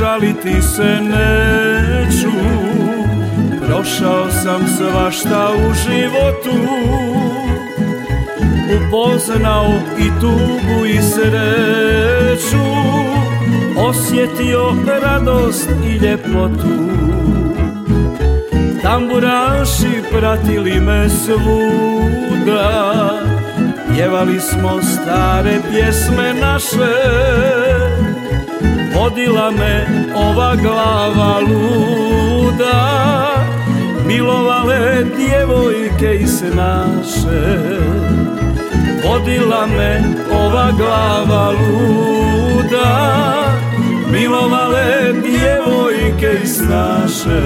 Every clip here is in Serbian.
žaliti se neću. Prošao sam svašta u životu, upoznao i tugu i sreću, osjetio radost i ljepotu. Tamburaši pratili me svuda, pjevali smo stare pjesme naše. Vodila me ova glava luda, milovale djevojke i snaše. Vodila me ova glava luda, milovale djevojke i snaše.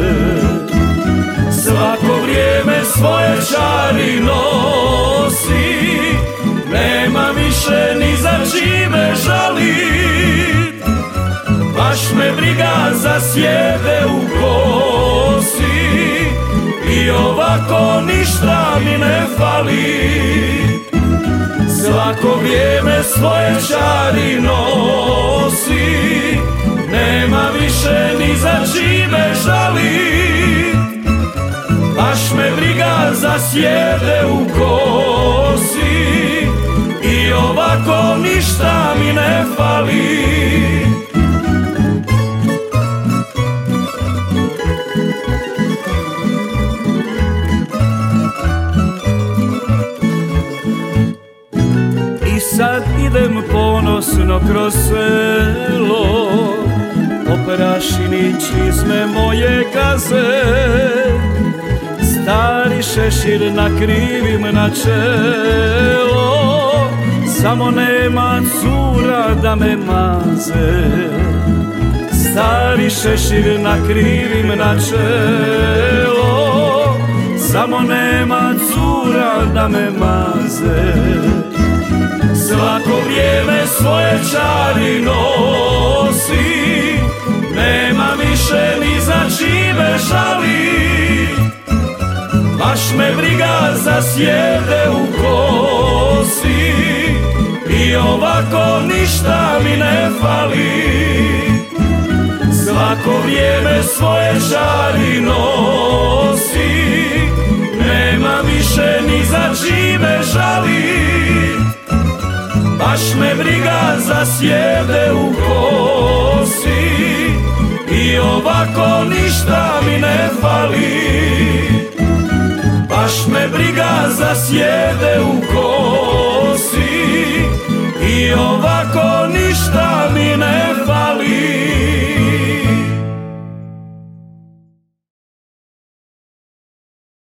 Svako vrijeme svoje čari nosi, nema više ni za čime žalit. Baš me briga za sjede u kosi, i ovako ništa mi ne fali. Svako vrijeme svoje čari nosi, nema više ni za čime žalit. Baš me briga za sjede u kosi, i ovako ništa mi ne fali. I sad idem ponosno kroz selo, po prašini čizme moje gaze. Stari šešir nakrivim na čelo, samo nema cura da me maze. Stari šešir nakrivim na čelo, samo nema cura da me maze. Svako vrijeme svoje čari nosi, nema više ni za čime žalit. Baš me briga za sjede u kosi, i ovako ništa mi ne fali. Svako vrijeme svoje čari nosi, nema više ni za čime žalit. Baš me briga za sjede u kosi, i ovako ništa mi ne fali. Baš me briga za sjede u kosi, i ovako